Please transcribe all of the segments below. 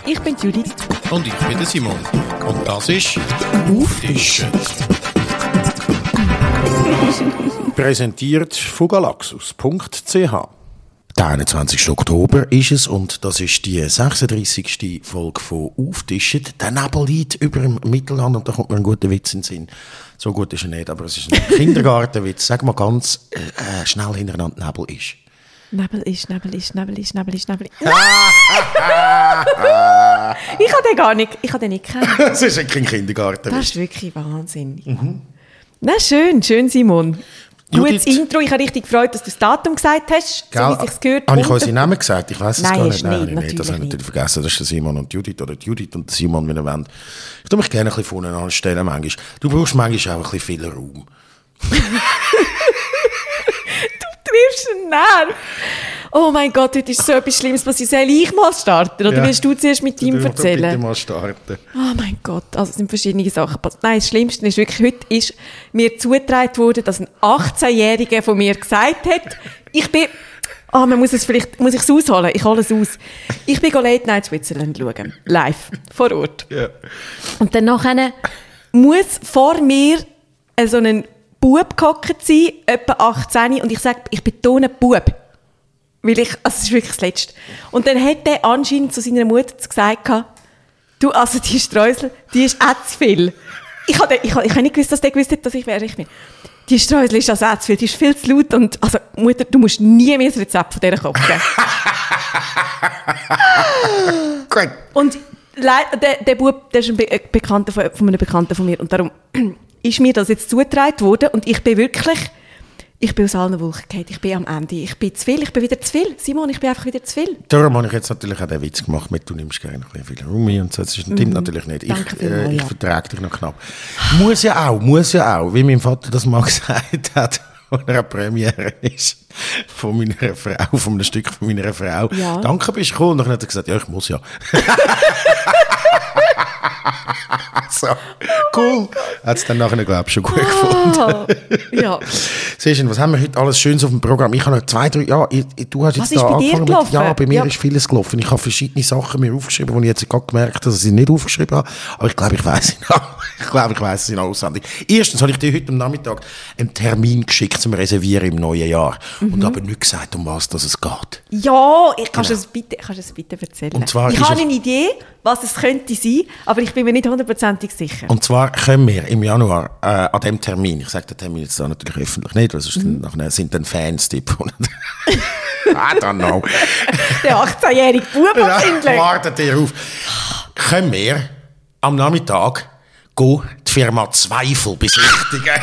Ich bin Judith. Und ich bin der Simon. Und das ist Auftischen. Präsentiert von galaxus.ch. Der 21. Oktober ist es und das ist die 36. Folge von Auftischen. Der Nebel liegt über dem Mittelland und da kommt mir ein guter Witz in den Sinn. So gut ist er nicht, aber es ist ein Kindergartenwitz. Sag mal ganz schnell hintereinander, Nebel ist. Nebel ist. Ich habe den gar nicht, gekannt. Das ist kein Kindergartenwitz. Das ist wirklich Wahnsinn. Mhm. Na schön Simon. Gutes Intro, ich habe richtig gefreut, dass du das Datum gesagt hast, so wie es sich gehört. Habe ich unsere Namen gesagt? Ich weiss es gar nicht. Nein, das habe ich natürlich vergessen. Das ist der Simon und Judith oder Judith und Simon, wie ihr wollt. Ich tue mich gerne ein bisschen vorne anstellen manchmal. Du brauchst manchmal auch ein bisschen viel Raum. Du triffst einen Nerv. Oh mein Gott, heute ist so etwas Schlimmes passiert. Soll ich mal starten? Oder willst du zuerst mit ihm erzählen? Bitte mal starten. Oh mein Gott, also es sind verschiedene Sachen passiert. Nein, das Schlimmste ist wirklich, heute ist mir zugetragen worden, dass ein 18-Jähriger von mir gesagt hat, muss ich es ausholen? Ich hole es aus. Ich bin Late Night Switzerland schauen. Live. Vor Ort. Yeah. Und dann nachher muss vor mir so ein Bub gehockt sein, etwa 18, und ich sage, ich betone Bub. Weil es ist wirklich das Letzte. Und dann hat er anscheinend zu seiner Mutter gesagt, du, also die Streusel, die ist auch zu viel. Ich habe nicht gewusst, dass der gewusst hat, dass ich bin. Die Streusel ist also auch zu viel, die ist viel zu laut und, also Mutter, du musst nie mehr das Rezept von dieser kochen. Gut. Und der Bub, der ist ein Bekannter von einem Bekannten von mir und darum ist mir das jetzt zugetragen worden und ich bin aus allen Wolken gefallen. Ich bin am Ende. Ich bin wieder zu viel. Simon, ich bin einfach wieder zu viel. Darum habe ich jetzt natürlich auch den Witz gemacht mit, du nimmst gerne ein bisschen viel Raum und so. Das stimmt natürlich nicht. Ich vertrage dich noch knapp. Muss ja auch, wie mein Vater das mal gesagt hat, als er eine Premiere ist von meiner Frau, von einem Stück von meiner Frau. Ja. Danke, bist du gekommen. Und dann hat er gesagt, ja, ich muss ja. So, cool. Hat es dann nachher, glaube ich, schon gut gefunden. Ja. Siehst du, was haben wir heute alles Schönes auf dem Programm? Ich habe noch 2, 3, du hast jetzt da angefangen mit, bei mir ist vieles gelaufen. Ich habe verschiedene Sachen mir aufgeschrieben, die ich jetzt gerade gemerkt habe, dass ich sie nicht aufgeschrieben habe. Aber ich glaube, ich weiss sie noch. Ich weiss sie noch auswendig. Erstens habe ich dir heute am Nachmittag einen Termin geschickt zum Reservieren im neuen Jahr. Und aber nicht gesagt, um was es geht. Ja, kannst du es bitte erzählen? Und zwar ich habe eine Idee, was es könnte sein, aber ich bin mir nicht 100% sicher. Und zwar können wir im Januar an dem Termin, ich sage den Termin jetzt da natürlich öffentlich nicht, weil sonst sind dann Fans, die I don't know. Der 18-jährige Bub wahrscheinlich. Wartet ihr auf. Können wir am Nachmittag die Firma Zweifel besichtigen?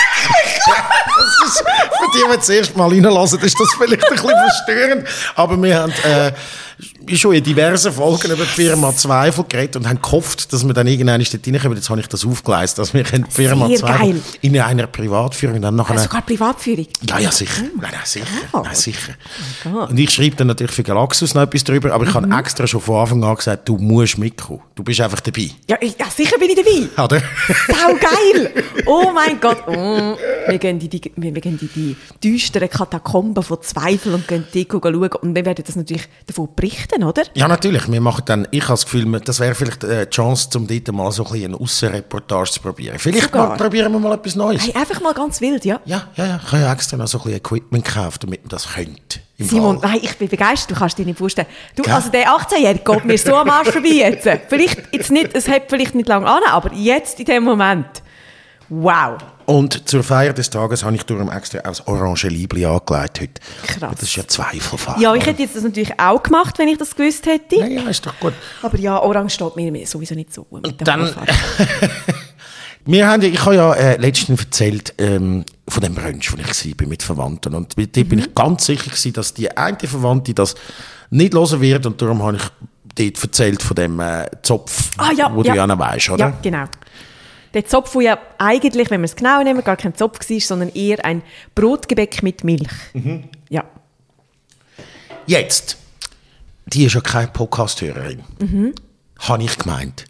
Das ist, für die, die das erste Mal reinlassen, ist das vielleicht ein bisschen verstörend. Aber wir haben schon in diversen Folgen über die Firma Zweifel geredet und haben gehofft, dass wir dann irgendwann dort reinkommen. Jetzt habe ich das aufgeleistet, dass wir die Firma sehr Zweifel geil. In einer Privatführung dann nachher... sogar Privatführung? Ja, sicher. Nein, sicher. Oh. Nein, sicher. Oh, und ich schreibe dann natürlich für Galaxus noch etwas drüber, aber ich habe extra schon von Anfang an gesagt, du musst mitkommen. Du bist einfach dabei. Ja, sicher bin ich dabei. Oder? Sau geil! Oh mein Gott. Oh. Wir gehen in die düsteren Katakomben von Zweifel und gehen die schauen. Und wir werden das natürlich davon berichten, oder? Ja, natürlich. Wir machen dann, ich habe das Gefühl, das wäre vielleicht eine Chance, um dort mal so ein bisschen eine Aussenreportage zu probieren. Vielleicht probieren wir mal etwas Neues. Hey, einfach mal ganz wild, ja? Ja. Ich habe ja extra noch so ein bisschen Equipment gekauft, damit man das könnte. Simon, nein, ich bin begeistert, du kannst dir nicht vorstellen. Also der 18-Jährige geht mir so am Arsch vorbei jetzt. Es hat vielleicht nicht lange an, aber jetzt in dem Moment. Wow. Und zur Feier des Tages habe ich darum extra aus Orange Liebli angelegt heute. Krass. Das ist ja Zweifelfach. Ja, ich hätte jetzt das natürlich auch gemacht, wenn ich das gewusst hätte. Ja, ist doch gut. Aber ja, Orange steht mir sowieso nicht so. Und dann... ich habe ja letztens erzählt von dem Brunch, wo ich war mit Verwandten. Und dort bin ich ganz sicher gewesen, dass die eine Verwandte das nicht hören wird. Und darum habe ich dort erzählt von dem Zopf, wo du ja noch weisst, oder? Ja, genau. Der Zopf, der ja eigentlich, wenn wir es genau nehmen, gar kein Zopf war, sondern eher ein Brotgebäck mit Milch. Mhm. Ja. Jetzt, die ist ja keine Podcast-Hörerin. Habe ich gemeint.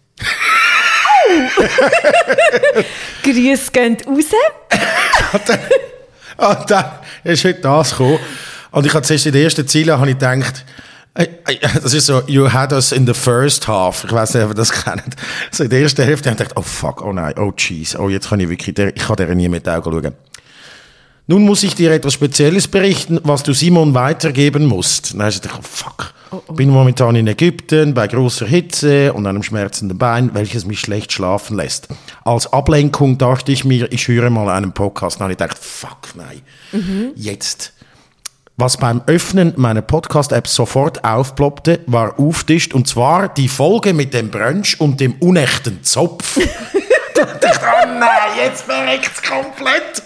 Grüße gehen raus. Und dann ist heute das gekommen. Und ich habe zuerst in der ersten Ziele gedacht, Das ist so, you had us in the first half. Ich weiss nicht, ob ihr das kennt. So in der ersten Hälfte habe ich gedacht, oh fuck, oh nein, oh jeez, oh jetzt kann ich wirklich, ich kann der nie mit den Augen schauen. Nun muss ich dir etwas Spezielles berichten, was du Simon weitergeben musst. Dann habe ich gedacht, oh fuck. Bin momentan in Ägypten bei großer Hitze und einem schmerzenden Bein, welches mich schlecht schlafen lässt. Als Ablenkung dachte ich mir, ich höre mal einen Podcast. Dann habe ich gedacht, fuck, nein. Jetzt. Was beim Öffnen meiner Podcast-App sofort aufploppte, war auftischt, und zwar die Folge mit dem Brunch und dem unechten Zopf. Da dachte ich, oh nein, jetzt verreckt's komplett.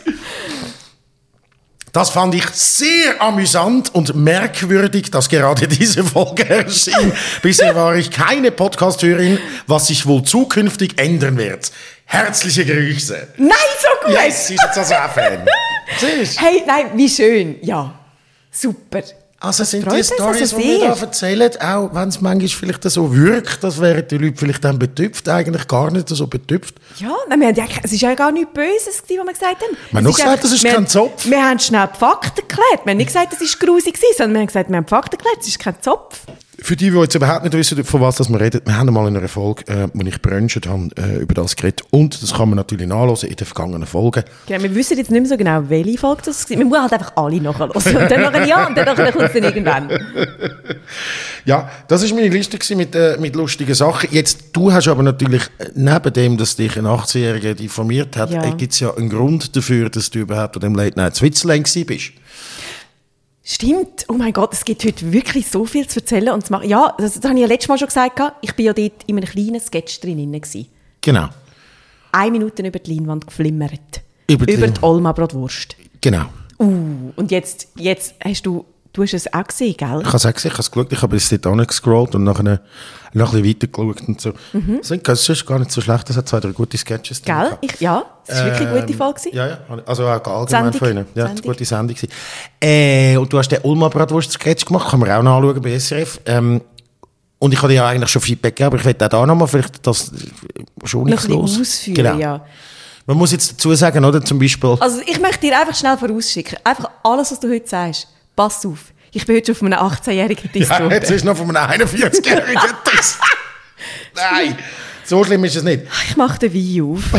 Das fand ich sehr amüsant und merkwürdig, dass gerade diese Folge erschien. Bisher war ich keine Podcast-Hörerin, was sich wohl zukünftig ändern wird. Herzliche Grüße. Nein, so gut! Yes, sie ist jetzt also auch Fan. Siehst? Hey, nein, wie schön. Ja, super. Also sind Freut die uns Storys, also die wir sehr. da erzählen, auch wenn es manchmal vielleicht so wirkt, das wären die Leute vielleicht dann betüpft, eigentlich gar nicht so betüpft. Ja, nein, es war ja gar nichts Böses, was wir gesagt haben. Wir haben noch gesagt, das ist kein Zopf. Wir haben schnell die Fakten geklärt. Wir haben nicht gesagt, das war grusig, sondern wir haben gesagt, wir haben die Fakten geklärt, es ist kein Zopf. Für die jetzt überhaupt nicht wissen, von was wir reden, wir haben mal in einer Folge, wo ich bruncht habe, über das geredet. Und das kann man natürlich nachhören in den vergangenen Folgen. Genau, wir wissen jetzt nicht mehr so genau, welche Folge das war. Wir müssen halt einfach alle nachhören. Und dann nachher ja, und dann nachher kommt es dann irgendwann. Ja, das war meine Liste mit lustigen Sachen. Jetzt, du hast aber natürlich, neben dem, dass dich ein 18-Jähriger informiert hat, gibt es ja einen Grund dafür, dass du überhaupt an dem Late Night Switzerland bist. Stimmt. Oh mein Gott, es gibt heute wirklich so viel zu erzählen und zu machen. Ja, das habe ich ja letztes Mal schon gesagt. Ich war ja dort in einem kleinen Sketch drin. Genau. 1 Minute über die Leinwand geflimmert. Über die Olma-Bratwurst. Genau. Und jetzt hast du hast es auch gesehen, gell? Ich habe es auch gesehen, ich habe es geschaut, ich habe bis dort angescrollt und nachher noch ein bisschen weiter und so. Das ist gar nicht so schlecht, das hat 2, 3 gute Sketches drin. Gell? Ja, das war wirklich eine gute Folge. Ja, also auch allgemein von Ihnen. Ja, das war eine gute Sendung. Und du hast den Ulma-Bratwurst-Sketch gemacht, kann man auch nachschauen bei SRF. Und ich habe dir ja eigentlich schon Feedback gegeben, aber ich möchte auch da nochmal vielleicht das schon nicht los. Ausführen, genau. Ja. Man muss jetzt dazu sagen, oder, zum Beispiel... Also ich möchte dir einfach schnell vorausschicken, einfach alles, was du heute sagst, pass auf. Ich bin heute schon von einem 18-Jährigen Diss Ja, jetzt ist noch von einem 41-Jährigen Diss. Nein, so schlimm ist es nicht. Ich mache den Wein auf.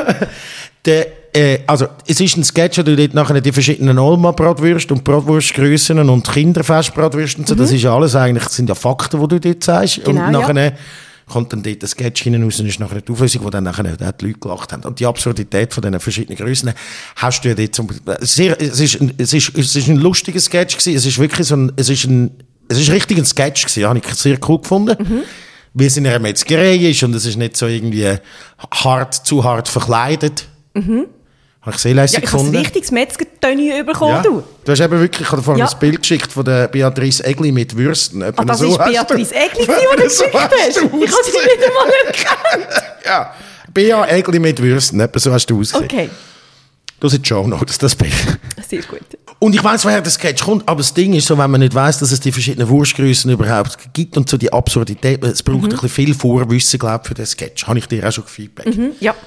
Also, es ist ein Sketch, wo du dort nachher die verschiedenen Olma-Bratwürste und Bratwurstgrössen und Kinderfest-Bratwürste und so, das ist ja alles eigentlich, das sind ja Fakten, die du dort sagst. Genau, und nachher kommt dann dort ein Sketch hinaus und ist nachher die Auflösung, wo dann nachher die Leute gelacht haben. Und die Absurdität von diesen verschiedenen Grössen hast du ja dort es ist ein lustiger Sketch gewesen. Es ist wirklich es ist richtig ein Sketch gewesen, habe ich sehr cool gefunden. Weil es in einer Metzgerei ist und es ist nicht so irgendwie zu hart verkleidet. Habe ich sehr lässig gefunden. Ich habe ein richtiges Metzger-Tönnie bekommen, ja. du. Du hast eben wirklich, ich habe vorhin ein Bild geschickt von der Beatrice Egli mit Würsten. Das so ist Beatrice Egli, die du geschickt hast. Ich habe sie nicht einmal erkannt. Ja, Bea Egli mit Würsten, etwa so hast du ausgesehen. Okay. Das ist schon noch das Bild. Sehr gut. Und ich weiss, woher der Sketch kommt, aber das Ding ist so, wenn man nicht weiss, dass es die verschiedenen Wurstgrössen überhaupt gibt und so die Absurdität, es braucht ein bisschen viel Vorwissen, glaube ich, für den Sketch. Habe ich dir auch schon Feedback. Ja.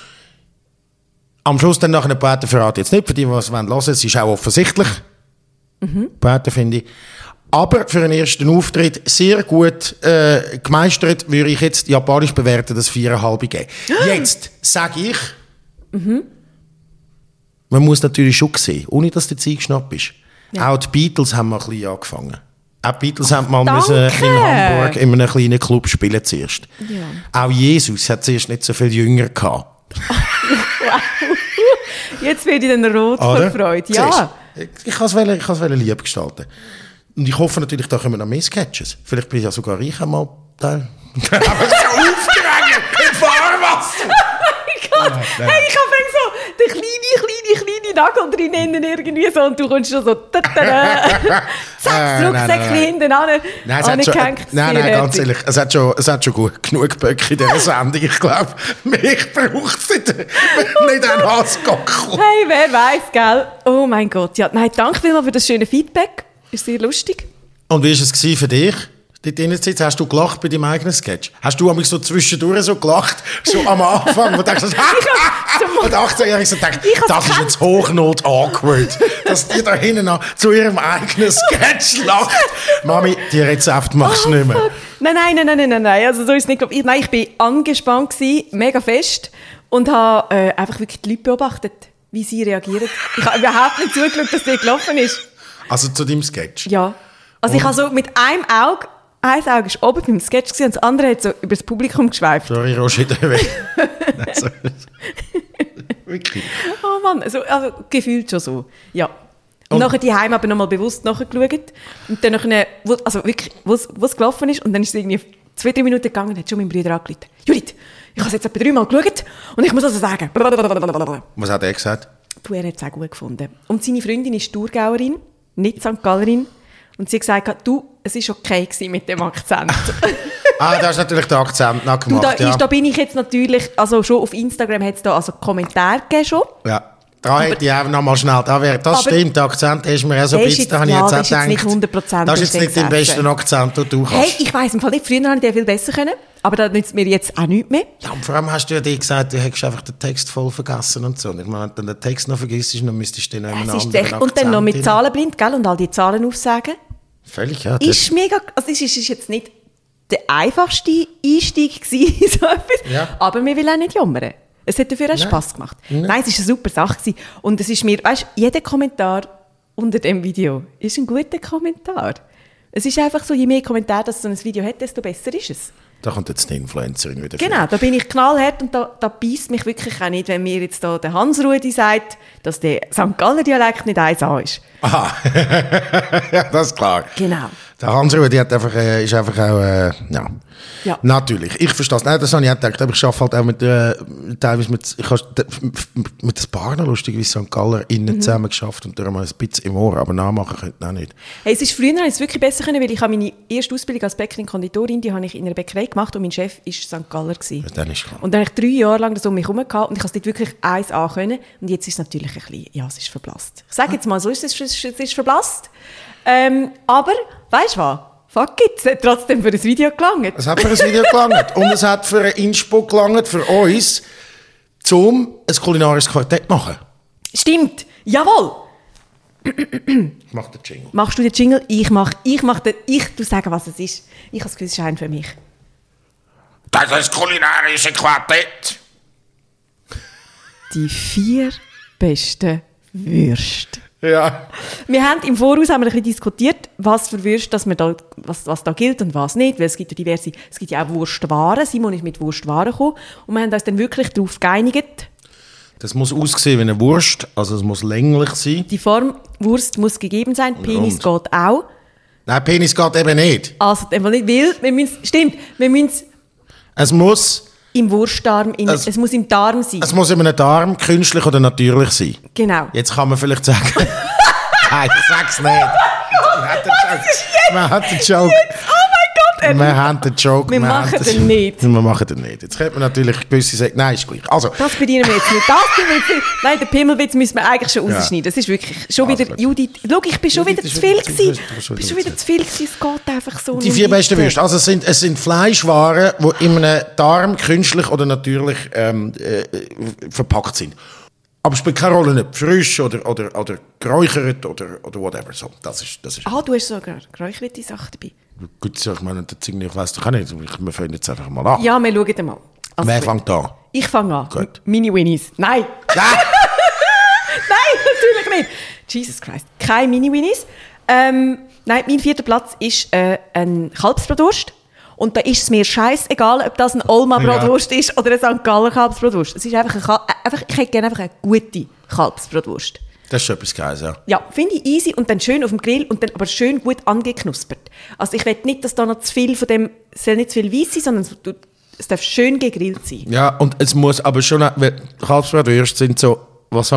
Am Schluss dann nachher ein Paten verrate jetzt nicht, für die, die es hören wollen, es ist auch offensichtlich. Paten finde ich. Aber für einen ersten Auftritt sehr gut gemeistert, würde ich jetzt japanisch bewerten, das 4,5 geben. Jetzt sage ich, man muss natürlich schon sehen, ohne dass der Zeit geschnappt ist. Ja. Auch die Beatles haben mal ein bisschen angefangen. Auch die Beatles haben mal müssen in Hamburg in einem kleinen Club spielen zuerst. Ja. Auch Jesus hat zuerst nicht so viele Jünger gehabt. Wow. Jetzt werde ich dann rot vor Freude. Ja. Ich kann es lieb gestalten. Und ich hoffe natürlich, da kommen noch mehr Sketches. Vielleicht bin ich ja sogar ich einmal Teil. Aber es ist ja aufgeregt im Fahrwasser. Oh mein Gott. Hey, ich habe so den kleinen Nagel drinnen irgendwie so und du kommst schon so zack, das Rucksäckchen hinten angehängt. Nein, ganz ehrlich, es hat schon gut genug Böcke in dieser Sendung. Ich glaube, mich braucht es nicht ein Hassgockel. Hey, wer weiß, gell? Oh mein Gott. Ja, nein, danke vielmals für das schöne Feedback. Ist sehr lustig. Und wie war es für dich? Die Dienstzeit hast du gelacht bei deinem eigenen Sketch? Hast du so zwischendurch so gelacht, so am Anfang, wo du denkst, und 18-Jährige so denkt, das ist jetzt Hochnot awkward, dass die da hinten noch zu ihrem eigenen Sketch lacht. Mami, die Rezepte machst du nicht mehr. Fuck. Nein. Also so ist es nicht. Ich war angespannt gewesen, mega fest und habe einfach wirklich die Leute beobachtet, wie sie reagieren. Ich habe überhaupt nicht zugeschaut, dass der gelaufen ist. Also zu deinem Sketch? Ja. Also ich habe so mit einem Auge war oben beim Sketch und das andere hat so über das Publikum geschweift. Sorry, Roger, also, wirklich? Oh Mann, also gefühlt schon so, ja. Und nachher die Heim aber nochmal bewusst nachgeschaut und dann nachher, also wirklich, wo es gelaufen ist und dann ist es irgendwie 2-3 Minuten gegangen und hat schon mein Bruder angerufen. Judith, ich habe es jetzt etwa 3 Mal geschaut und ich muss also sagen. Was hat er gesagt? Du, er hat es auch gut gefunden. Und seine Freundin ist Thurgauerin, nicht St. Gallerin. Und sie hat gesagt, du, es war okay mit dem Akzent. Da hast natürlich den Akzent nachgemacht, da bin ich jetzt natürlich, also schon auf Instagram hat es da also Kommentare gegeben schon. Ja. Da hätte ich auch noch mal schnell, das stimmt, der Akzent ist mir auch so ein bisschen, da habe ich jetzt auch gedacht, nicht 100% das ist jetzt nicht der beste Akzent, den du kannst. Hey, ich weiss im Fall nicht, früher hätte ich den viel besser können, aber da nützt mir jetzt auch nichts mehr. Ja, und vor allem hast du ja dir gesagt, du hättest einfach den Text voll vergessen und so. Ich meine, wenn du den Text noch vergisst, dann müsstest du den noch einen anderen Akzent. Und dann noch mit Zahlen blind, gell, und all die Zahlen aufsagen. Völlig, ja. Ist mega, also es ist jetzt nicht der einfachste Einstieg gewesen, so etwas, ja. Aber wir will auch nicht jammern. Es hat dafür auch Spass gemacht. Nein, es war eine super Sache gewesen. Und es ist mir, weißt, jeder Kommentar unter dem Video ist ein guter Kommentar. Es ist einfach so, je mehr Kommentare das so ein Video hat, desto besser ist es. Da kommt jetzt eine Influencerin wieder. Genau, da bin ich knallhart und da beisst mich wirklich auch nicht, wenn mir jetzt da der Hans-Rudi sagt, dass der St. Galler Dialekt nicht 1A ist. Aha, ja, das ist klar. Genau. Der Hans-Rudi ist einfach auch, ja. Natürlich, ich verstehe es. Nein, das habe ich auch gedacht, aber ich arbeite halt auch teilweise mit ein paar lustigerweise St. Galler innen zusammen geschafft und darum ein bisschen im Ohr, aber nachmachen könnte ich auch nicht. Hey, es ist früher habe ich es wirklich besser können, weil ich habe meine erste Ausbildung als Bäckerin Konditorin, die habe ich in einer Bäckerei gemacht und mein Chef war St. Galler gewesen. Dann ist klar. Und dann habe ich 3 Jahre lang das um mich herum gehabt und ich habe es dort wirklich 1A können und jetzt ist es natürlich ein bisschen, ja, es ist verblasst. Ich sage jetzt mal so, es ist verblasst. Aber, weißt du was? Fuck it, es hat trotzdem für ein Video gelangt. Es hat für ein Video gelangt. Und es hat für ein Inspo gelangt, für uns, um ein kulinarisches Quartett zu machen. Stimmt, jawohl. Ich mache den Jingle. Machst du den Jingle? Ich tu sagen, was es ist. Ich habe das Gefühl, es ist ein für mich. Das ist das kulinarische Quartett. Die 4 besten Würste. Ja. Wir haben im Voraus ein bisschen diskutiert, was für Würste, was da gilt und was nicht, weil es gibt ja auch Wurstwaren. Simon ist mit Wurstwaren gekommen und wir haben uns dann wirklich darauf geeinigt. Das muss aussehen wie eine Wurst, also es muss länglich sein. Die Form Wurst muss gegeben sein, Penis geht auch. Nein, Penis geht eben nicht. Also einfach nicht, weil wir müssen es muss im Wurstdarm, es muss im Darm sein. Es muss in einem Darm künstlich oder natürlich sein. Genau. Jetzt kann man vielleicht sagen, nein, sag's nicht. Man hat den Joke. Wir haben den Joke. Wir machen den nicht. Wir machen den nicht. Jetzt könnte man natürlich gewisse sagen, nein, ist gleich. Also. Das bedienen wir jetzt nicht. Nein, den Pimmelwitz müssen wir eigentlich schon rausschneiden. Das ist wirklich schon wieder, Judith, schau, ich bin schon wieder zu viel gewesen. Ich bin schon wieder zu viel gewesen. Es geht einfach so. Die 4 besten Würste. Also es sind Fleischwaren, die in einem Darm künstlich oder natürlich verpackt sind. Aber es spielt keine Rolle, nicht frisch oder geräuchert oder whatever. So, das ist. Ah, du hast sogar geräucherte Sachen dabei. Gut, ich meine, ich weiss doch auch nicht. Wir fangen jetzt einfach mal an. Ja, wir schauen mal. Also, wer fängt an? Ich fange an. Gut. Mini-Winnies. Nein! Nein, natürlich nicht. Jesus Christ. Keine Mini-Winnies. Nein, mein 4. Platz ist ein Kalbsbratwurst. Und da ist es mir scheißegal, ob das ein Olma-Bratwurst ist oder ein St. Galler Kalbsbratwurst. Es ist ich hätte gerne einfach eine gute Kalbsbratwurst. Das ist etwas Geiles, ja. Ja, finde ich easy und dann schön auf dem Grill und dann aber schön gut angeknuspert. Also ich will nicht, dass da noch zu viel von dem, es soll nicht zu viel weiss sein, sondern es darf schön gegrillt sein. Ja, und es muss aber schon, Kalbsbratwürste sind so, was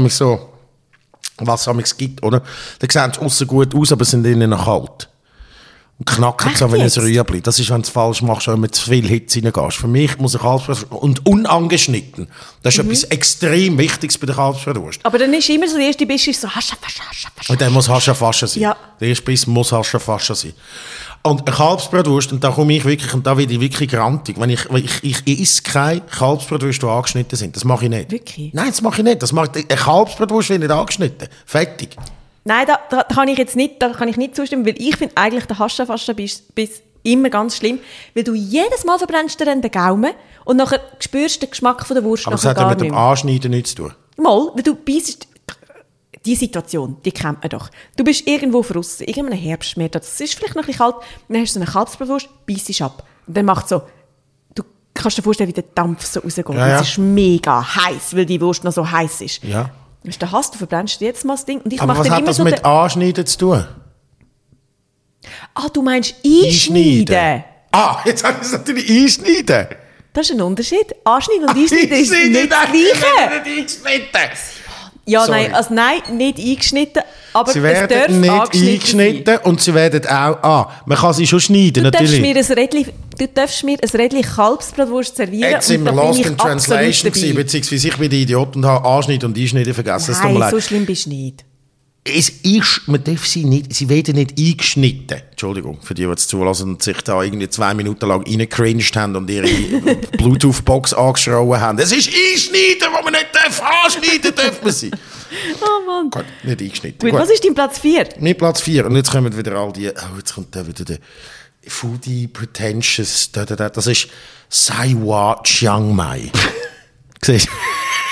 es gibt, oder? Da sehen sie aussen gut aus, aber sind innen noch kalt. Und knacken so wie ein Rüebli. Das ist, wenn du es falsch machst, wenn du mit zu viel Hitze reingehst. Für mich muss ein Kalbsbratwurst und unangeschnitten. Das ist etwas extrem Wichtiges bei der Kalbsbratwurst. Aber dann ist immer so, der erste Biss ist so hascha. Und der muss hascha sein. Ja. Der erste Biss muss hascha sein. Und eine Kalbsbratwurst, und da komme ich wirklich, und da werde ich wirklich grantig, wenn ich esse keine Kalbsbratwurst, die angeschnitten sind. Das mache ich nicht. Wirklich? Nein, das mache ich nicht. Eine Kalbsbratwurst wird nicht angeschnitten. Fertig. Nein, da kann ich jetzt nicht, da kann ich nicht zustimmen, weil ich finde eigentlich den Haschenfaschen bis immer ganz schlimm, weil du jedes Mal verbrennst dir dann den Gaumen und nachher spürst du den Geschmack von der Wurst Aber das nachher hat ja gar mit dem nicht mehr. Anschneiden nichts zu tun. Mal, weil du beißt, die Situation, die kennt man doch. Du bist irgendwo draussen, irgendeinem Herbstmeer, das ist vielleicht noch ein bisschen kalt, dann hast du so eine Kalbsbratwurst, beißt ab. Und dann macht so, du kannst dir vorstellen, wie der Dampf so rausgeht. Ja. Es ist mega heiß, weil die Wurst noch so heiß ist. Ja. Das ist der Hass, du verbrennst jetzt mal das Ding. Und ich Aber mach was dann hat immer das so mit Anschneiden zu tun? Ah, du meinst einschneiden? Ah, jetzt habe ich es natürlich einschneiden. Das ist ein Unterschied. Anschneiden und einschneiden ist nicht das Gleiche. Nicht eingeschnitten. Ja, Sorry. nein, nicht eingeschnitten, aber Sie es darf werden nicht angeschnitten eingeschnitten und sie werden auch... man kann sie schon schneiden, sein. natürlich. Du darfst mir ein Rädchen Kalbsbratwurst servieren. Jetzt sind wir und da bin lost ich in Translation absolut dabei. gewesen, beziehungsweise ich bin der Idiot und habe Anschneiden und Einschneiden vergessen. Es tut mir Nein, leid. so schlimm bist du nicht. Man darf sie werden nicht eingeschnitten. Entschuldigung, für die es zulassen und sich da irgendwie 2 Minuten lang reingecringed haben und ihre Bluetooth-Box angeschrien haben. Es ist einschneiden, wo man nicht darf. Anschneiden darf man sie. Oh Mann. Gut, nicht eingeschnitten. Gut, was ist dein Platz 4? Mein Platz 4. Und jetzt kommen wieder all die... Oh, jetzt kommt da wieder der Foodie Pretentious... Das ist Saiwa Chiang Mai. Siehst du?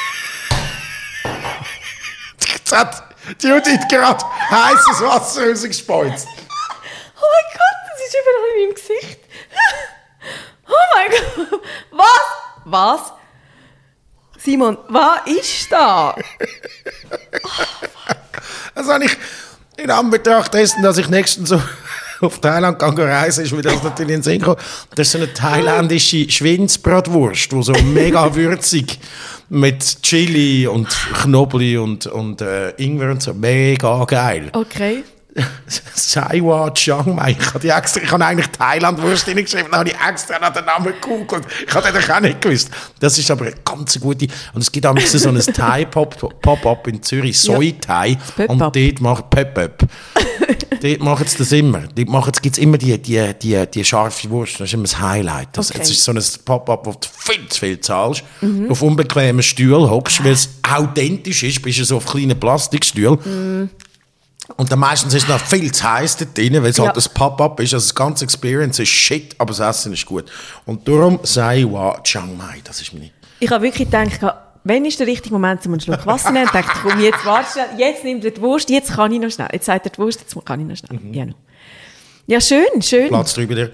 Jetzt hat Judith gerade heißes Wasser rausgespeuzt. Oh mein Gott, das ist überall in meinem Gesicht. Oh mein Gott. Was? Simon, was ist da? Also habe ich in Anbetracht dessen, dass ich nächstens so auf Thailand reisen ist mir das natürlich in den Sinn gekommen. Das ist so eine thailändische Schweinsbratwurst, die so mega würzig mit Chili und Knoblauch und Ingwer und so. Mega geil. Okay. Saiwa Chiang Mai. Ich habe eigentlich Thailand-Wurst hineingeschrieben, dann habe ich extra nach den Namen gegoogelt. Ich habe das auch nicht gewusst. Das ist aber eine ganz gute... Und es gibt auch so ein Thai-Pop-Up in Zürich, Soi-Thai. Und dort macht Pop-Up. Dort machen sie das immer. Dort gibt es immer die scharfe Wurst. Das ist immer das Highlight. Es ist so ein Pop-Up, wo du viel zu viel zahlst. Auf unbequemen Stühlen hockst, weil es authentisch ist. Bist du so auf kleinen Plastikstühlen. Und dann meistens ist es noch viel zu heiß dort drin, weil es halt das Pop-Up ist. Also das ganze Experience ist shit, aber das Essen ist gut. Und darum Saiwa Chiang Mai, das ist meine... Ich habe wirklich gedacht, wenn ist der richtige Moment, um einen Schluck Wasser zu nehmen? Ich dachte, komm, jetzt warte schnell, jetzt nimmt er die Wurst, jetzt kann ich noch schnell. Jetzt sagt er die Wurst, jetzt kann ich noch schnell. Ja, schön. Platz 3 bei dir.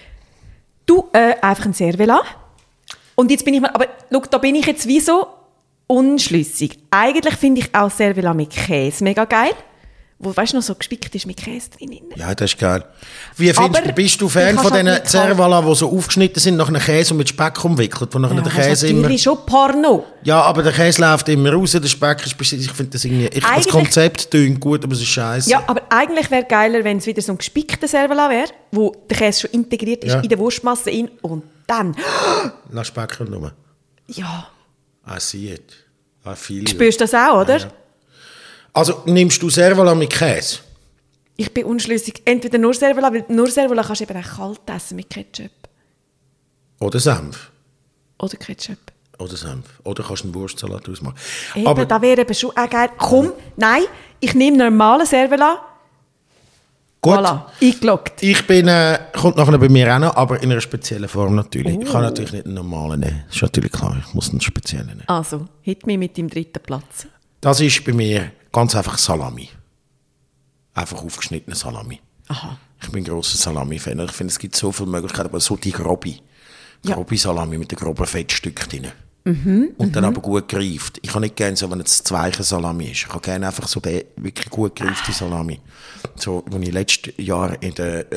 Du, einfach ein Cervela. Und jetzt bin ich mal, aber schau, da bin ich jetzt wie so unschlüssig. Eigentlich finde ich auch Cervela mit Käse mega geil. Wo, weißt du, noch so gespickt ist mit Käse drin. Ja, das ist geil. Bist du Fan von diesen Cervala, die so aufgeschnitten sind, nach einem Käse und mit Speck umwickelt? Wo nachher der Käse immer... natürlich schon Porno. Ja, aber der Käse läuft immer raus, der Speck ist... Ich finde das irgendwie... Das Konzept klingt gut, aber es ist scheiße. Ja, aber eigentlich wäre geiler, wenn es wieder so ein gespickter Cervala wäre, wo der Käse schon integriert ist in der Wurstmasse in und dann... Nach Speck und rum. Ja. I see it. I feel it. Spürst du das auch, oder? Ja. Also nimmst du Cervala mit Käse? Ich bin unschlüssig. Entweder nur Cervala, weil nur Cervala kannst du eben auch kalt essen mit Ketchup. Oder Senf. Oder Ketchup. Oder Senf. Oder kannst du einen Wurstsalat ausmachen. Eben, aber das wäre eben schon auch geil. Komm, nein, ich nehme normalen Cervala. Gut. Voilà, eingeloggt. Ich bin, kommt nachher bei mir auch noch, aber in einer speziellen Form natürlich. Ich kann natürlich nicht einen normalen nehmen. Das ist natürlich klar, ich muss einen speziellen nehmen. Also, hit mich mit dem 3. Platz. Das ist bei mir ganz einfach Salami. Einfach aufgeschnittene Salami. Aha. Ich bin ein grosser Salami-Fan. Ich finde, es gibt so viele Möglichkeiten, aber so die grobe Salami mit den groben Fettstücken drin. Und dann aber gut gereift. Ich habe nicht gerne so, wenn es Zweichen Salami ist. Ich habe gerne einfach so den wirklich gut gereifte Salami. So, als ich letztes Jahr in der,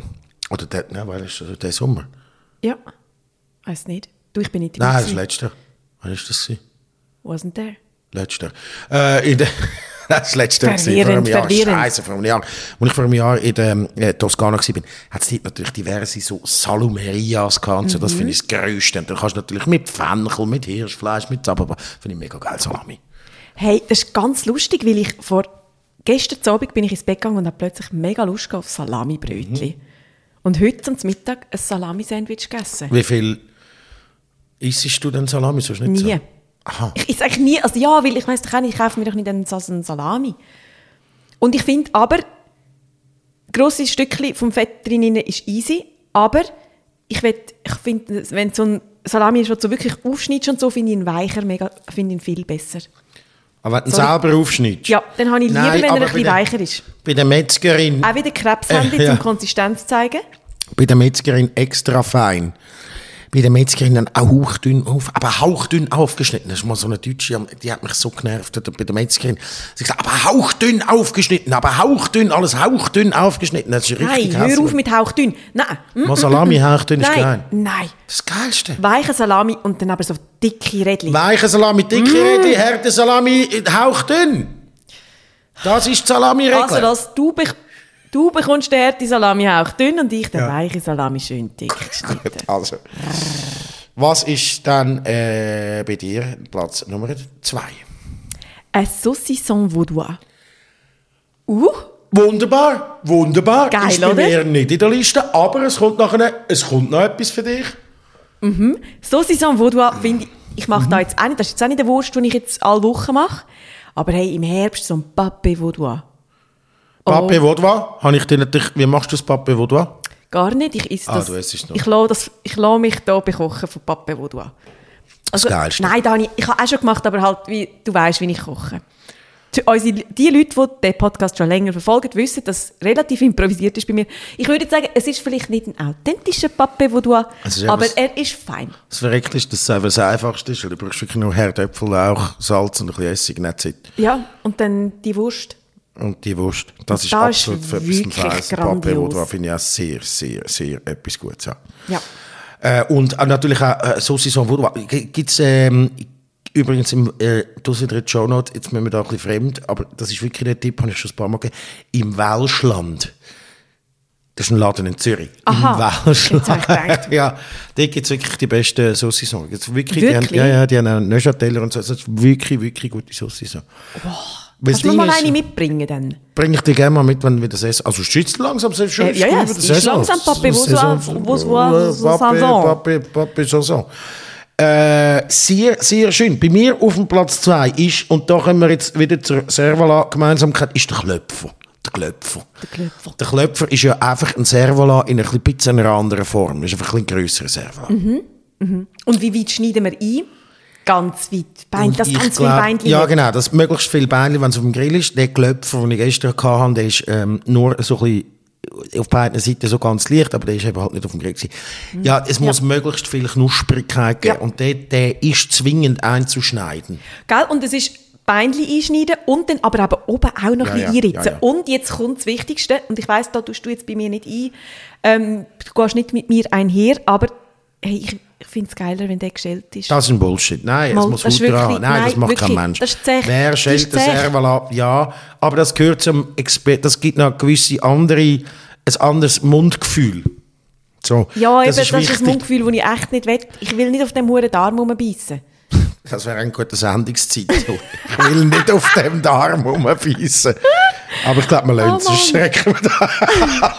weil ist das der Sommer? Ja, weiss nicht. Du, ich bin nicht Nein, das letzte Jahr. Wann ist das? Wasn't there? Letztes Jahr. Das letzte Jahr. Scheiße, vor einem Jahr. Als ich vor einem Jahr in der Toskana war, hat es dort natürlich diverse so Salumerias gehabt. So, das finde ich das Größte. Und dann kannst du natürlich mit Fenchel, mit Hirschfleisch, mit Zababa. Finde ich mega geil, Salami. Hey, das ist ganz lustig, weil ich gestern Abend bin ich ins Bett gegangen und habe plötzlich mega Lust auf Salami-Brötchen. Und heute zum Mittag ein Salami-Sandwich gegessen. Wie viel isst du denn Salami? Sonst nicht Nie. So? Aha. Ich esse eigentlich nie, also ja, weil ich weiss doch auch nicht, ich kaufe mir doch nicht einen Salami. Und ich finde aber, grosse Stückchen vom Fett drin ist easy, aber ich finde, wenn so ein Salami schon so wirklich aufschneidest und so, finde ich ihn weicher, finde ihn viel besser. Aber wenn du ihn selber aufschneidest? Ja, dann habe ich lieber, Nein, wenn er ein aber bisschen weicher ist. Bei der Metzgerin... Auch wieder Krebshändchen, ja. um Konsistenz zu zeigen. Bei der Metzgerin extra fein. Bei der Metzgerin dann auch hauchdünn aufgeschnitten. Das ist mal so eine Deutsche, die hat mich so genervt bei der Metzgerin. Sie hat gesagt, aber hauchdünn aufgeschnitten, alles hauchdünn aufgeschnitten. Das ist richtig Nein, hör auf mit hauchdünn. Nein. Mal Salami hauchdünn ist geil. Nein. Das ist das Geilste. Weiche Salami und dann aber so dicke Rädchen. Weiche Salami, dicke Rädchen, harte Salami, hauchdünn. Das ist die Salami-Regel. Also, du bekommst den harte Salami hauchdünn und ich den weiche Salami schön dick geschnitten. Also, was ist dann bei dir Platz Nummer 2? Ein Saucisson Vaudois. Wunderbar. Geil, ist bei oder? mir nicht in der Liste, aber es kommt noch etwas für dich. Saucisson Vaudois finde ich mache da jetzt auch nicht, das ist jetzt auch nicht eine Wurst, die ich jetzt alle Wochen mache, aber hey, im Herbst so ein Papé Vaudois. Papé Vaudois, wie machst du das Papé Vaudois? Gar nicht, ich esse das. Du isst es noch. Ich lasse mich hier bekochen von Papé Vaudois. Also, das Geilste. Nein, Dani, ich habe auch schon gemacht, aber halt, du weißt, wie ich koche. Die Leute, die den Podcast schon länger verfolgen, wissen, dass es relativ improvisiert ist bei mir. Ich würde sagen, es ist vielleicht nicht ein authentischer Papé Vaudois, aber er ist fein. Das Verreckte ist, dass es einfach das Einfachste ist, weil du brauchst wirklich nur Herdöpfel, Lauch, Salz und ein bisschen Essig, that's it. Ja, und dann die Wurst. Und die Wurst, das ist absolut für etwas Feines. Papé Vaudois finde ich auch sehr, sehr, sehr etwas Gutes. Ja. Und natürlich auch Saucisson Vaudois. Gibt es übrigens du sind in der Shownote, jetzt müssen wir da ein bisschen fremd, aber das ist wirklich der Tipp, habe ich schon ein paar Mal gegeben, im Welschland. Das ist ein Laden in Zürich. Aha, im Welschland. Ja, da gibt es wirklich die besten Saucisson. Wirklich? Die haben auch Neuchâteler und so. Das ist wirklich, wirklich gute Saucisson. Kannst du mir mal eine mitbringen dann? Bring ich dir gerne mal mit, wenn wir das essen. Also schützt langsam, sehr schön. Ja, es ist langsam Papé Saison. Sehr, sehr schön. Bei mir auf dem Platz 2 ist, und da kommen wir jetzt wieder zur Servola-Gemeinsamkeit, ist der Klöpfer. Der Klöpfer ist ja einfach ein Servola in ein bisschen einer anderen Form. Das ist einfach ein grösserer Servola. Und wie weit schneiden wir ein? Ganz weit. Ganz viel Beinchen. Ja, genau. Das möglichst viel Beinchen, wenn es auf dem Grill ist. Der Klöpfer, den ich gestern hatte, der ist nur so ein bisschen auf beiden Seiten so ganz leicht, aber der ist eben halt nicht auf dem Grill gewesen. Ja, es muss möglichst viel Knusprigkeit geben. Und der ist zwingend einzuschneiden. Gell? Und es ist Beinchen einschneiden und dann aber eben oben auch noch ein bisschen einritzen. Ja. Und jetzt kommt das Wichtigste, und ich weiss, da tust du jetzt bei mir nicht ein, du gehst nicht mit mir einher, aber hey, ich finde es geiler, wenn der geschält ist. Das ist ein Bullshit. Nein, es muss Haut dran haben. Nein, das macht wirklich kein Mensch. Das ist zäh. Wer schält das Servola? Ja, aber das gehört zum das gibt noch ein anderes Mundgefühl. So, ja, das eben, ist das ist ein Mundgefühl, das ich echt nicht will. Ich will nicht auf dem hohen Darm rumbeissen. Das wäre eine gute Sendungszeit. Ich will nicht auf dem Darm rumbeissen. Aber ich glaube, man lernt es. Sonst schrecken wir da.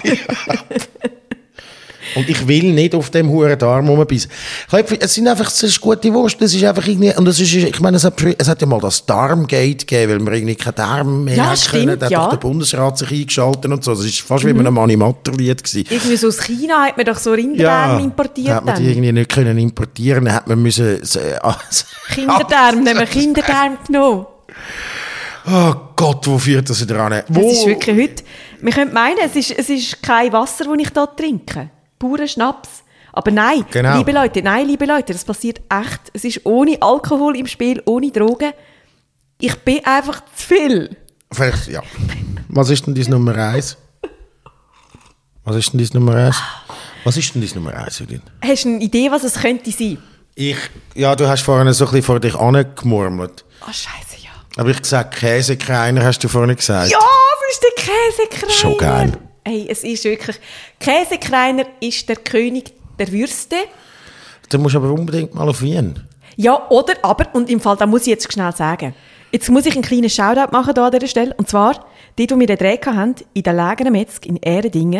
Und ich will nicht auf dem hohen Darm rumbeissen. Es ist gute Wurst. Das ist einfach irgendwie, und das ist, ich meine, es hat ja mal das Darmgate gegeben, weil wir irgendwie keine Darm mehr haben können. Da hat doch der Bundesrat sich eingeschaltet und so. Das ist fast wie in einem Animator-Lied gewesen. Irgendwie so aus China hat man doch so Rinderdarm importiert. Ja, hat man die irgendwie nicht können importieren. Dann hat man müssen... Kinderdarm, nehmen wir Kinderdarm genommen. Oh Gott, wo führt das wieder an? Es ist wirklich heute... Man könnte meinen, es ist kein Wasser, das ich hier trinke. Purer Schnaps. Aber nein, genau. liebe Leute, das passiert echt. Es ist ohne Alkohol im Spiel, ohne Drogen. Ich bin einfach zu viel. Vielleicht, ja. Was ist denn dein Nummer 1? Was ist denn dein Nummer 1, Judith? Hast du eine Idee, was es könnte sein? Du hast vorhin so ein bisschen vor dich angemurmelt. Oh, Scheiße, ja. Aber ich gesagt, Käsekreiner hast du vorhin gesagt. Ja, es ist der Käsekreiner. Schon geil. Hey, es ist wirklich... Käsekreiner ist der König der Würste. Du musst aber unbedingt mal auf Wien. Ja, und im Fall, da muss ich jetzt schnell sagen. Jetzt muss ich einen kleinen Shoutout machen hier an dieser Stelle. Und zwar, die wir den Dreh hatten, in der Lägeren Metzg in Ehredingen,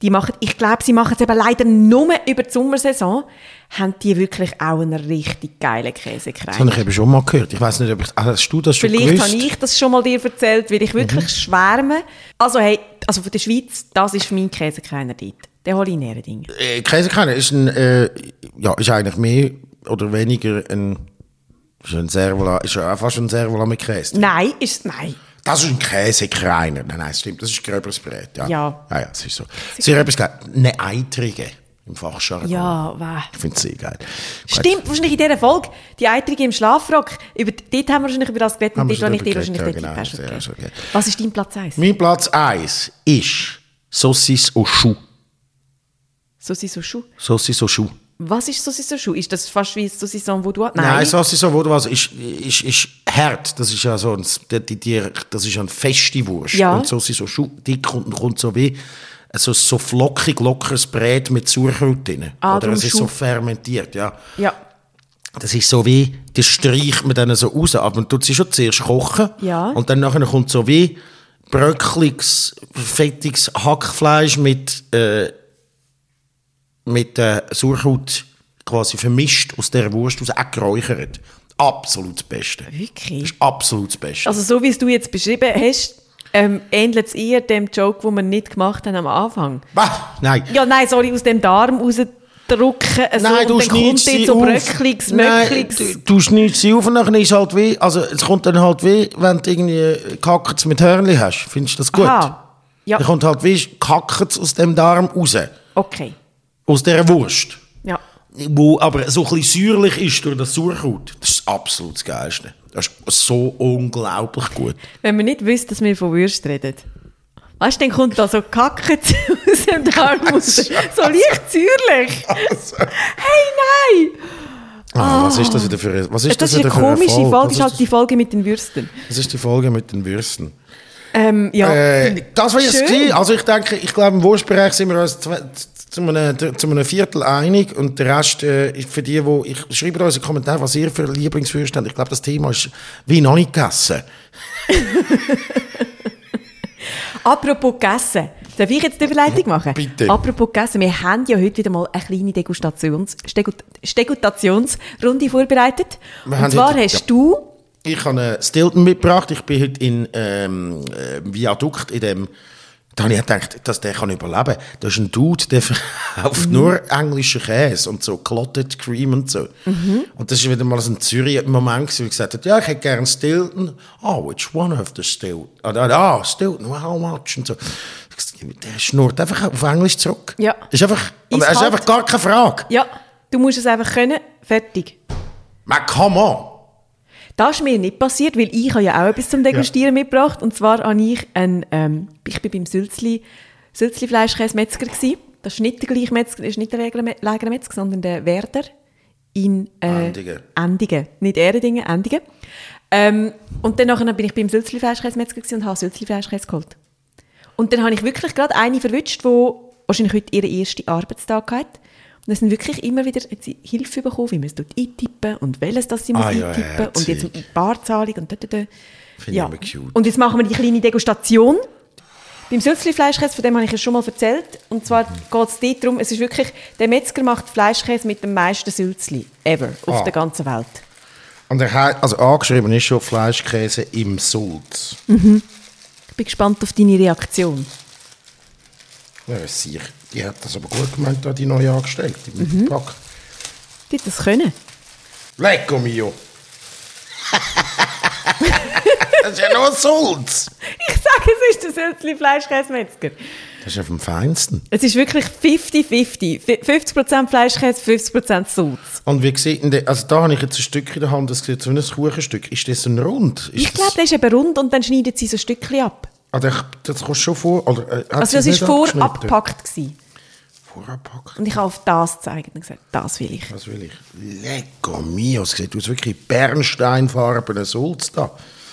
ich glaube, sie machen es eben leider nur über die Sommersaison, haben die wirklich auch einen richtig geilen Käsekreiner. Das habe ich eben schon mal gehört. Ich weiss nicht, hast du das schon Vielleicht gewusst? habe ich das schon mal dir erzählt, weil ich wirklich schwärme. Also von der Schweiz, das ist mein Käsekreiner dort. Den hole ich in Ehredingen. Käsekreiner ist ist eigentlich mehr oder weniger ist ja fast ein Servola mit Käse. Nein. Das ist ein Käsekreiner. Nein, stimmt. Das ist gröberes Brät. Ja. Ja. Ja, das ist so. Sehr etwas geil. Eine Eitrige im Fachjargon. Ja, wow. Ich finde es sehr geil. Stimmt, wahrscheinlich in dieser Folge, die Eitrige im Schlafrock, dort haben wir wahrscheinlich über das geredet und dort habe ich dir wahrscheinlich den Tipp hast gegeben. Was ist dein Platz 1? Mein Platz 1 ist Saucisse au Chou. Saucisse au Chou? Saucisse au Chou. Was ist Saucisse au Chou? Ist das fast wie Saucisson Vaudois? Nein, Saucisse Vaudois ist hart. Das ist ja so das ist eine feste Wurst. Ja. Und Saucisse au Chou, die kommt so wie so flockig, lockeres Brät mit Sauerkraut drin. Oder es ist so fermentiert, ja. Ja. Das ist so wie, das streicht man dann so raus. Aber man tut sie schon zuerst kochen. Ja. Und dann nachher kommt so wie bröckliges, fettiges Hackfleisch mit Sauerkraut quasi vermischt aus dieser Wurst, aus auch geräuchert. Absolut das Beste. Wirklich? Das ist absolut das Beste. Also so wie es du jetzt beschrieben hast, ähnelt es eher dem Joke, den wir nicht gemacht haben am Anfang. Bah, nein. Ja, nein, sorry, aus dem Darm rausdrücken, Nein, und dann kommt dort so bröckliges, möckliges. Du schneidest sie auf und dann ist halt wie, also es kommt dann halt wie, wenn du irgendwie Kackets mit Hörnli hast. Findest du das gut? Aha. Ja. Dann kommt halt wie Kackets aus dem Darm raus. Okay. Aus dieser Wurst. Ja. Wo aber so ein bisschen säuerlich ist durch das Sauerkraut. Das ist absolut das Geilste. Das ist so unglaublich gut. Wenn man nicht wüsste, dass wir von Würst reden. Weißt du, dann kommt da so Kacke aus dem Darm raus. So leicht säuerlich. Hey, nein! Was ist das wieder für ein Das ist eine komische Folge. Das ist halt die Folge mit den Würsten. Das ist die Folge mit den Würsten. Ja. Das war jetzt gewesen. Also ich denke, ich glaube, im Wurstbereich sind wir uns zu einem Viertel einig und der Rest, für die, schreibt uns in den Kommentaren, was ihr für Lieblingswürste habt. Ich glaube, das Thema ist wie noch nicht gegessen. Apropos gegessen, darf ich jetzt die Überleitung machen? Bitte. Apropos gegessen, wir haben ja heute wieder mal eine kleine Degustationsrunde vorbereitet. Und zwar hast du... Ich habe einen Stilton mitgebracht. Ich bin heute in Viadukt in dem... Da habe ich gedacht, dass der kann überleben. Da ist ein Dude, der verkauft nur englischen Käse und so Clotted Cream und so. Und das ist wieder mal so ein Zürich-Moment, wo ich gesagt habe, ja, ich hätte gerne Stilton. Oh, which one of the Stilton? Stilton, how much? Und so. Der schnurrt einfach auf Englisch zurück. Ja. Das ist einfach gar keine Frage. Ja, du musst es einfach können. Fertig. Man, come on. Das ist mir nicht passiert, weil ich habe ja auch etwas zum Degustieren mitgebracht. Und zwar habe ich ich bin beim Sülzli-Fleischkäse-Metzger gsi. Das ist nicht der gleiche Metzger, das ist nicht der Lägerer Metzger, sondern der Werder in Endigen. Nicht Ehredingen, Endigen. Und dann bin ich beim Sülzli-Fleischkäse-Metzger gsi und habe Sülzli-Fleischkäse geholt. Und dann habe ich wirklich gerade eine verwünscht, die wahrscheinlich heute ihren ersten Arbeitstag hat. Und es sind wirklich immer wieder Hilfe bekommen, wie man es eintippen und welches das sie eintippen und jetzt eine Barzahlung und Finde ich immer cute. Und jetzt machen wir die kleine Degustation. Beim Sülzli-Fleischkäse, von dem habe ich ja schon mal erzählt. Und zwar geht es dort darum, es ist wirklich, der Metzger macht Fleischkäse mit dem meisten Sülzli ever auf der ganzen Welt. Und angeschrieben ist schon Fleischkäse im Sulz. Ich bin gespannt auf deine Reaktion. Ja, sicher. Die hat das aber gut gemeint, die neue Angestellte. Die das können. Lecco mio. Das ist ja nur Sulz. Ich sage, es ist der Sülzli-Fleischkäse-Metzger. Das ist ja vom Feinsten. Es ist wirklich 50-50. 50% Fleischkäse, 50% Sulz. Und wie sieht denn also da habe ich jetzt ein Stück in der Hand, das sieht so wie ein Kuchenstück. Ist das ein Rund? Ich glaube, der ist eben rund und dann schneidet sie so ein Stückchen ab. Das kommst schon vor? Oder, also das war vorabgepackt. Vorabgepackt? Und ich habe auf das gezeigt und gesagt, das will ich. Das will ich. Lecco mio, es sieht aus wirklich bernsteinfarbener Sulz da.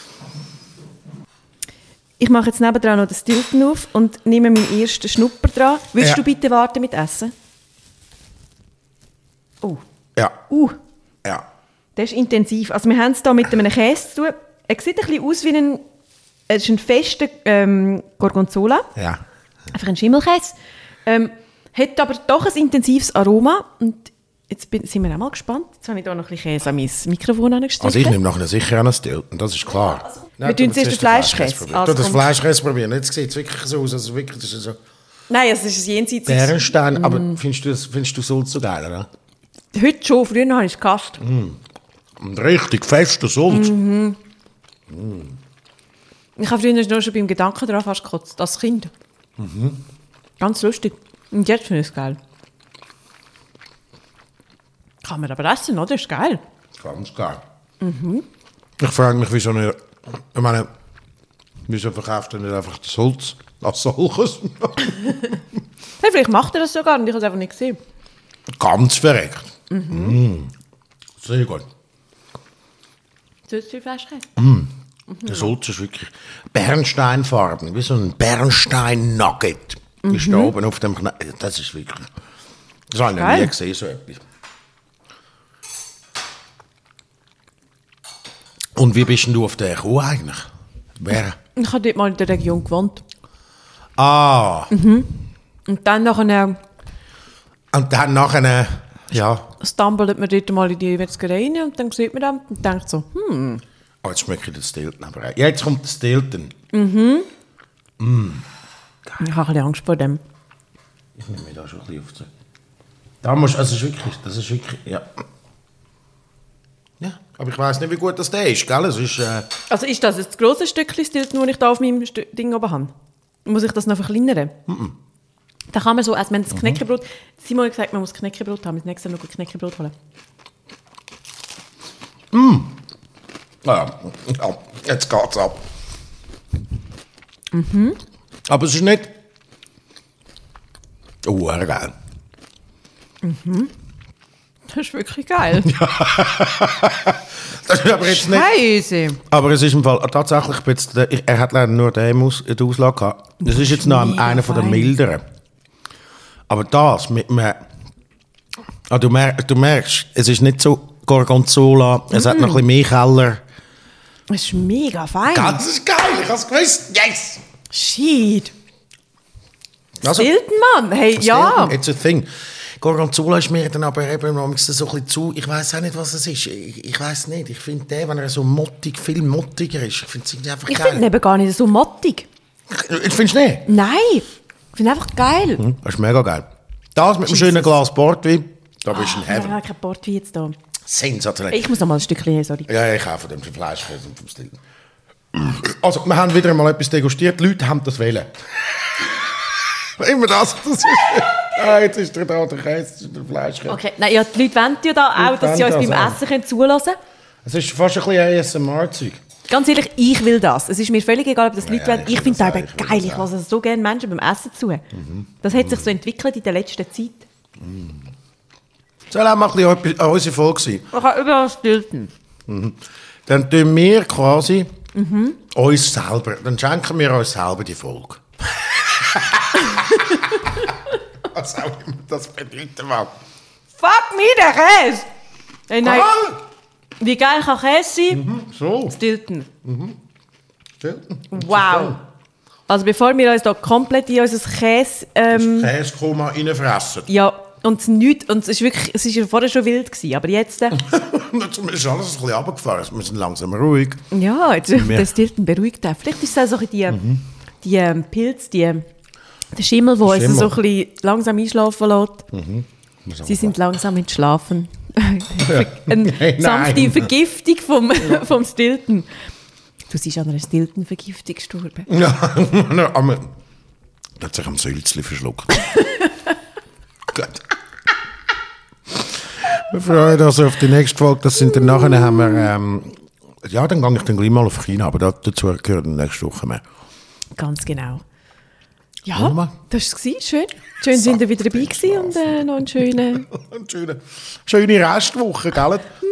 Ich mache jetzt nebendran noch den Stilton auf und nehme meinen ersten Schnupper dran. Willst du bitte warten mit Essen? Oh. Ja. Ja. Der ist intensiv. Also wir haben es hier mit einem Käse zu tun. Er sieht ein bisschen aus wie ein fester Gorgonzola. Ja. Einfach ein Schimmelkäse. Hat aber doch ein intensives Aroma. Und jetzt sind wir auch mal gespannt. Jetzt habe ich hier noch ein bisschen Käse an mein Mikrofon angestellt. Also ich nehme nachher sicher einen Stilton, das ist klar. Also, wir tun zuerst den Fleischkäse. Du das Fleischkäse probieren. Jetzt sieht es wirklich so aus, also wirklich, das ist so... Nein, es ist ein jenseits. Bärenstein, aber findest du Sulz so geil, oder? Heute schon, früher habe ich es gehasst. Und richtig fester Sulz. Ich habe früher nur schon beim Gedanken daran fast gekotzt, als Kind. Ganz lustig. Und jetzt finde ich es geil. Kann man aber essen, oder? Das ist geil. Ganz geil. Ich frage mich, wieso nicht... Ich meine, wieso verkauft er nicht einfach das Sulz als solches? Hey, vielleicht macht er das sogar und ich habe es einfach nicht gesehen. Ganz verreckt. Sehr gut. Soll viel Fleischkäse? Der Sulz ist wirklich bernsteinfarben, wie so ein Bernstein-Nugget. Ist da oben auf dem das ist wirklich... Das habe ich noch nie gesehen, so etwas. Und wie bist denn du auf der Kuh eigentlich? Wer? Ich habe dort mal in der Region gewohnt. Ah. Und dann nachher Und dann nachher, ja... stumbelt man dort mal in die Metzgerei rein und dann sieht man das und denkt so, Oh, jetzt schmecke ich den Stilton. Aber ja, jetzt kommt der Stilton. Ich habe ein bisschen Angst vor dem. Ich nehme mir da schon ein bisschen auf. Da musst, also das ist wirklich, ja. Ja, aber ich weiss nicht, wie gut das der ist, gell? Es ist, Also ist das jetzt das grosse Stückchen Stilton, das ich da auf meinem Ding oben habe? Muss ich das noch verkleinern? Da kann man so, also wenn das Knäckebrot... Simon hat gesagt, man muss Knäckebrot haben. Das nächste Mal noch Knäckebrot holen. ja, jetzt geht's ab. Aber es ist nicht... Oh, geil. Das ist wirklich geil. Das ist aber jetzt nicht... Scheiße. Aber es ist im Fall tatsächlich... Er hat leider nur den die Auslage gehabt. Das ist jetzt noch einer von den milderen. Aber das mit einem... du merkst, es ist nicht so Gorgonzola, es hat noch ein bisschen mehr Keller. Das ist mega fein. Das ist geil, ich hab's gewusst. Yes! Shit. Also, Stilton, Mann. Hey, ja. It's a thing. Gorgonzola ist mir dann aber eben noch so ein bisschen zu... Ich weiss auch nicht, was es ist. Ich weiss nicht. Ich finde den, wenn er so mottig, viel mottiger ist, ich finde es einfach geil. Ich finde ihn eben gar nicht so mottig. Findest du nicht? Nein. Ich finde einfach geil. Das ist mega geil. Das mit einem schönen Glas Portwein, da bist du in Heaven. Ich habe kein Portwein jetzt da. Sensationell. Ich muss noch mal ein Stückchen nehmen, sorry. Ja, ich kaufe dem Fleischkäse und vom Stil. Also, wir haben wieder mal etwas degustiert. Die Leute haben das wählen. Immer das. Ist... jetzt ist der Käse, das ist der Fleischkäse. Okay, nein, ja, die Leute wollen ja da auch, dass sie uns beim Essen zulassen können. Es ist fast ein bisschen ASMR-Zeug. Ganz ehrlich, ich will das. Es ist mir völlig egal, ob das Leute wollen. Ich finde das auch, eben geil. Ich lasse so gerne Menschen beim Essen zu. Das hat sich so entwickelt in der letzten Zeit. Soll auch mal ein bisschen an unsere Folge sein. Ich kann überall Stilton. Dann tun wir quasi uns selber, dann schenken wir uns selber die Folge. Was auch immer das bedeuten mag. Fuck me, der Käse! Hey, nein. Wie geil kann Käse sein? So. Stilton. Stilton. Wow. Also bevor wir uns da komplett in unser Käse... Käsekoma reinfressen. ja, und es ist wirklich, es ist ja vorher schon wild gewesen, aber jetzt... Jetzt ist alles ein bisschen runtergefahren. Wir sind langsam ruhig. ja, jetzt der Stilton beruhigt auch. Vielleicht ist es auch so die Pilz, der Schimmel, der uns so ein bisschen langsam einschlafen lässt. Sie sind langsam ins Schlafen. Eine sanfte Vergiftung vom Stilton. Du bist an einer Stilton-Vergiftung gestorben. Ja, aber der hat sich am Sülzli verschluckt. Gut. Wir freuen uns auf die nächste Folge. Das sind dann nachher haben wir, ja, dann gehe ich dann gleich mal auf China, aber dazu gehört dann nächste Woche mehr. Ganz genau. Ja, das war es. Schön. Schön, sind ihr wieder dabei gewesen und noch einen schönen... Schöne Restwoche, gell?